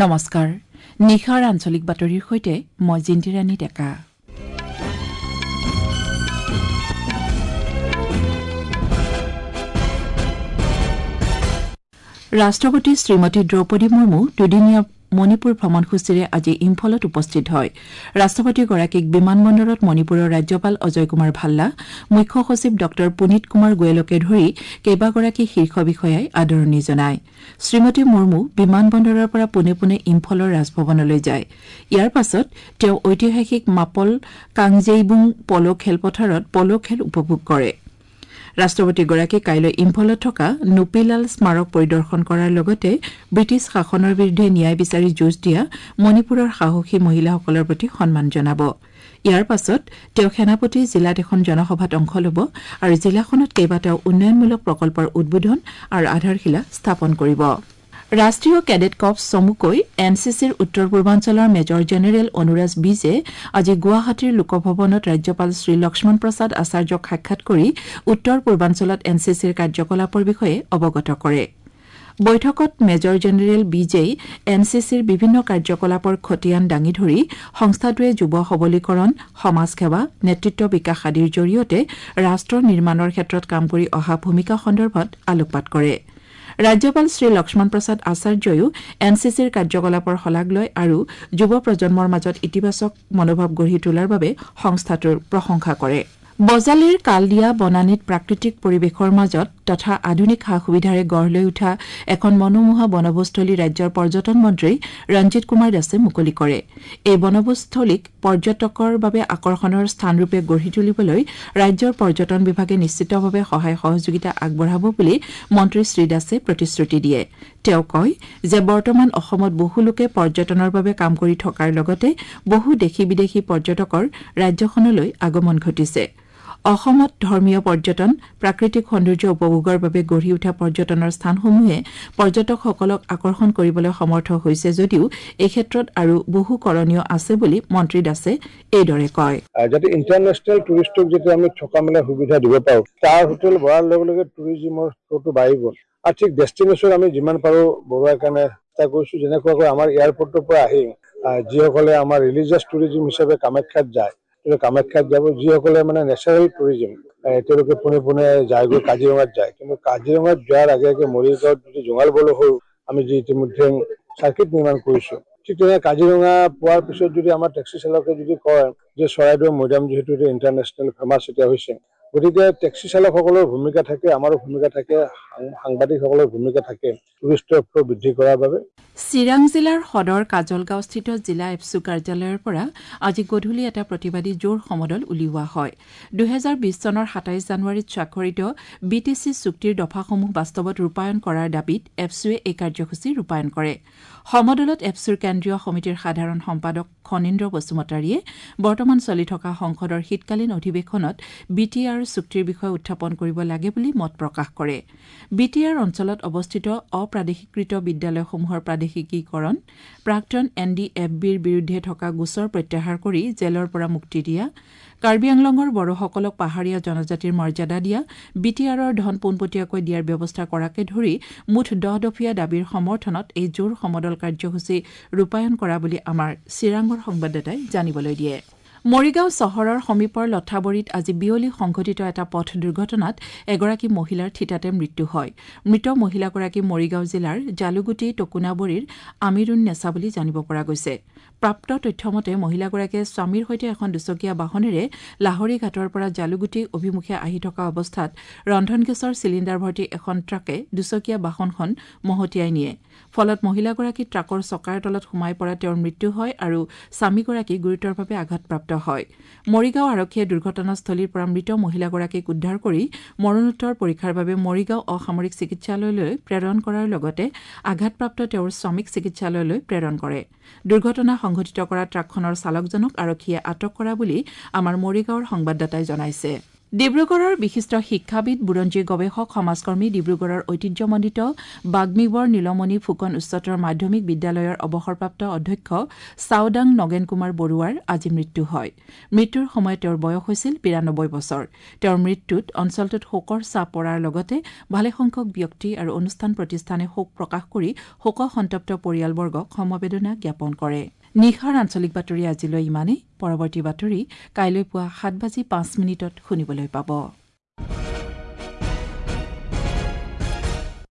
নমস্কাৰ নিখাৰ আঞ্চলিক বাতৰিৰ সৈতে মই জিন্তিৰাণী ডেকা ৰাষ্ট্ৰপতি শ্ৰীমতী দ্ৰৌপদী মুৰ্মু দুদিনীয়া মণিপুৰ ভ্ৰমণসূচীৰে আজি ইম্ফলত উপস্থিত হয় ৰাষ্ট্ৰপতিগৰাকীক বিমানবন্দৰত মণিপুৰৰ ৰাজ্যপাল অজয় কুমাৰ ভাল্লা মুখ্য সচিব ড পুনীত কুমাৰ গোয়েলকে ধৰি কেইবাগৰাকী শীৰ্ষ বিষয়াই আদৰণি জনায় শ্ৰীমতী মুৰ্মু বিমানবন্দৰৰ পৰা পোনে পোনে ইম্ফলৰ ৰাজভৱনলৈ যায় ইয়াৰ পাছত তেওঁ ঐতিহাসিক মাপল কাংজেইবুং পল খেলপথাৰত পল খেল উপভোগ কৰে ৰাষ্ট্ৰপতিগৰাকী কাইলৈ ইম্ফলত থকা নুপিলাল স্মাৰক পৰিদৰ্শন কৰাৰ লগতে ব্ৰিটিছ শাসনৰ বিৰুদ্ধে ন্যায় বিচাৰি যুঁজ দিয়া মণিপুৰৰ সাহসী মহিলাসকলৰ প্ৰতি সন্মান জনাব ইয়াৰ পাছত তেওঁ সেনাপতি জিলাত এখন জনসভাত অংশ ল'ব আৰু জিলাখনত কেইবাটাও উন্নয়নমূলক প্ৰকল্পৰ উদ্বোধন আৰু আধাৰশিলা স্থাপন কৰিব ৰাষ্ট্ৰীয় কেডেট কৰ্পছ চমুকৈ এনচিচিৰ উত্তৰ পূৰ্বাঞ্চলৰ মেজৰ জেনেৰেল অনুৰাজ বিজে আজি গুৱাহাটীৰ লোকভৱনত ৰাজ্যপাল শ্ৰী লক্ষ্মণ প্ৰসাদ আচাৰ্যক সাক্ষাৎ কৰি উত্তৰ পূৰ্বাঞ্চলত এনচিচিৰ কাৰ্যকলাপৰ বিষয়ে অৱগত কৰে বৈঠকত মেজৰ জেনেৰেল বিজেই এনচিচিৰ বিভিন্ন কাৰ্যকলাপৰ খতিয়ান দাঙি ধৰি সংস্থাটোৱে যুৱ সবলীকৰণ সমাজসেৱা নেতৃত্ব বিকাশ আদিৰ জৰিয়তে ৰাষ্ট্ৰ নিৰ্মাণৰ ক্ষেত্ৰত কাম কৰি অহা ভূমিকা সন্দৰ্ভত আলোকপাত কৰে ৰাজ্যপাল শ্ৰী লক্ষ্মণ প্ৰসাদ আচাৰ্যয়ো এনচিচিৰ কাৰ্যকলাপৰ শলাগ লয় আৰু যুৱ প্ৰজন্মৰ মাজত ইতিবাচক মনোভাৱ গঢ়ি তোলাৰ বাবে সংস্থাটোৰ প্ৰশংসা কৰে বজালিৰ কালদিয়া বনানীত প্ৰাকৃতিক পৰিৱেশৰ মাজত তথা আধুনিক সা-সুবিধাৰে গঢ় লৈ উঠা এখন মনোমোহা বনভোজস্থলী ৰাজ্যৰ পৰ্যটন মন্ত্ৰী ৰঞ্জিত কুমাৰ দাসে মুকলি কৰে এই বনভোজস্থলীক পৰ্যটকৰ বাবে আকৰ্ষণৰ স্থানৰূপে গঢ়ি তুলিবলৈ ৰাজ্যৰ পৰ্যটন বিভাগে নিশ্চিতভাৱে সহায় সহযোগিতা আগবঢ়াব বুলি মন্ত্ৰী শ্ৰী দাসে প্ৰতিশ্ৰুতি দিয়ে তেওঁ কয় যে বৰ্তমান অসমত বহু লোকে পৰ্যটনৰ বাবে কাম কৰি থকাৰ লগতে বহু দেশী বিদেশী পৰ্যটকৰ ৰাজ্যখনলৈ আগমন ঘটিছে অসমত ধৰ্মীয় পৰ্যটন প্ৰাকৃতিক সৌন্দৰ্য উপভোগৰ বাবে গঢ়ি উঠা পৰ্যটনৰ স্থানসমূহে পৰ্যটকসকলক আকৰ্ষণ কৰিবলৈ সমৰ্থ হৈছে যদিও এই ক্ষেত্ৰত আৰু বহু কৰণীয় আছে বুলি মন্ত্ৰী দাসে এইদৰে কয় যাতে ইণ্টাৰনেশ্যনেল টুৰিষ্টক যেতিয়া আমি থকা মেলা সুবিধা দিব পাৰোঁ তাৰ হোটেল বঢ়াৰ লগে লগে টুৰিজিমৰ স্তৰটো বাঢ়িব আৰু ঠিক ডেষ্টিনেশ্যন আমি যিমান পাৰোঁ বঢ়োৱাৰ কাৰণে চেষ্টা কৰিছোঁ যেনেকুৱাকৈ আমাৰ এয়াৰপৰ্টৰ পৰা আহি যিসকলে আমাৰ ৰিলিজিয়াছ টুৰিজিম হিচাপে কামাখ্যাত যায় কামাখ্যাত যাব যিসকলে মানে নেচাৰেল টুৰিজিম তেওঁলোকে পোনে পোনে যায়গৈ কাজিৰঙাত যায় কিন্তু কাজিৰঙাত যোৱাৰ আগে আগে মৰিগাঁৱত যদি জোঙাল বলহৰ আমি যি ইতিমধ্যে চাৰ্কিট নিৰ্মাণ কৰিছোঁ ঠিক তেনেকৈ কাজিৰঙা পোৱাৰ পিছত যদি আমাৰ টেক্সি চালকে যদি কয় যে চৰাইদেউ মৈদাম যিহেতু এতিয়া ইণ্টাৰনেশ্যনেল ফেমাছ এতিয়া হৈছে গতিকে টেক্সি চালকসকলৰ ভূমিকা থাকে আমাৰো ভূমিকা থাকে সাংবাদিকসকলৰ ভূমিকা থাকে টুৰিষ্টৰ ফ্ল' বৃদ্ধি কৰাৰ বাবে চিৰাং জিলাৰ সদৰ কাজলগাঁওস্থিত জিলা এফচু কাৰ্যালয়ৰ পৰা আজি গধূলি এটা প্ৰতিবাদী জোৰ সমদল উলিওৱা হয় 2020 চনৰ 27 জানুৱাৰীত স্বাক্ষৰিত বিটিচি চুক্তিৰ দফাসমূহ বাস্তৱত ৰূপায়ণ কৰাৰ দাবীত এফচুৱে এই কাৰ্যসূচী ৰূপায়ণ কৰে সমদলত এফচুৰ কেন্দ্ৰীয় সমিতিৰ সাধাৰণ সম্পাদক খনীন্দ্ৰ বসুমতাৰীয়ে বৰ্তমান চলি থকা সংসদৰ শীতকালীন অধিৱেশনত বিটিআৰ চুক্তিৰ বিষয়ে উত্থাপন কৰিব লাগে বুলি মত প্ৰকাশ কৰে বিটিআৰ অঞ্চলত অৱস্থিত অপ্ৰাদেশিকৃত বিদ্যালয়সমূহৰ প্ৰাদেশিকীকৰণ প্ৰাক্তন এনডিএফবিৰ বিৰুদ্ধে থকা গোচৰ প্ৰত্যাহাৰ কৰি জেলৰ পৰা মুক্তি দিয়া কাৰ্বি আংলঙৰ বড়োসকলক পাহাৰীয়া জনজাতিৰ মৰ্যাদা দিয়া বিটিআৰৰ ধন পোনপটীয়াকৈ দিয়াৰ ব্যৱস্থা কৰাকে ধৰি মুঠ 10 দফীয়া দাবীৰ সমৰ্থনত এই জোৰ সমদল কাৰ্যসূচী ৰূপায়ণ কৰা বুলি আমাৰ চিৰাঙৰ সংবাদদাতাই জানিবলৈ দিয়ে মৰিগাঁও চহৰৰ সমীপৰ লঠাবৰীত আজি বিয়লি সংঘটিত এটা পথ দুৰ্ঘটনাত এগৰাকী মহিলাৰ থিতাতে মৃত্যু হয় মৃত মহিলাগৰাকী মৰিগাঁও জিলাৰ জালুগুটি টকুনাবৰীৰ আমিৰুন নেছা বুলি জানিব পৰা গৈছে প্ৰাপ্ত তথ্যমতে মহিলাগৰাকীয়ে স্বামীৰ সৈতে এখন দুচকীয়া বাহনেৰে লাহৰী ঘাটৰ পৰা জালুগুটি অভিমুখে আহি থকা অৱস্থাত ৰন্ধন গেছৰ চিলিণ্ডাৰ ভৰ্তি এখন ট্ৰাকে দুচকীয়া বাহনখন মহতিয়াই নিয়ে ফলত মহিলাগৰাকী ট্ৰাকৰ চকাৰ তলত সোমাই পৰা তেওঁৰ মৃত্যু হয় আৰু স্বামীগৰাকী গুৰুতৰভাৱে আঘাতপ্ৰাপ্ত হয় মৰিগাঁও আৰক্ষীয়ে দুৰ্ঘটনাস্থলীৰ পৰা মৃত মহিলাগৰাকীক উদ্ধাৰ কৰি মৰণোত্তৰ পৰীক্ষাৰ বাবে মৰিগাঁও অসামৰিক চিকিৎসালয়লৈ প্ৰেৰণ কৰাৰ লগতে আঘাতপ্ৰাপ্ত তেওঁৰ স্বামীক চিকিৎসালয়লৈ প্ৰেৰণ কৰে দুৰ্ঘটনা সংঘটিত কৰা ট্ৰাকখনৰ চালকজনক আৰক্ষীয়ে আটক কৰা বুলি আমাৰ মৰিগাঁৱৰ সংবাদদাতাই জনাইছে ডিব্ৰুগড়ৰ বিশিষ্ট শিক্ষাবিদ বুৰঞ্জী গৱেষক সমাজকৰ্মী ডিব্ৰুগড়ৰ ঐতিহ্যমণ্ডিত বাগ্মীবৰ নীলমণি ফুকন উচ্চতৰ মাধ্যমিক বিদ্যালয়ৰ অৱসৰপ্ৰাপ্ত অধ্যক্ষ চাওদাং নগেন কুমাৰ বৰুৱাৰ আজি মৃত্যু হয় মৃত্যুৰ সময়ত তেওঁৰ বয়স হৈছিল ৯২ বছৰ তেওঁৰ মৃত্যুত অঞ্চলটোত শোকৰ ছাপ পৰাৰ লগতে ভালেসংখ্যক ব্যক্তি আৰু অনুষ্ঠান প্ৰতিষ্ঠানে শোক প্ৰকাশ কৰি শোকসন্তপ্ত পৰিয়ালবৰ্গক সমবেদনা জ্ঞাপন কৰে নিশাৰ আঞ্চলিক বাতৰি আজিলৈ ইমানেই পৰৱৰ্তী বাতৰি কাইলৈ পুৱা ৭:৫ শুনিবলৈ পাব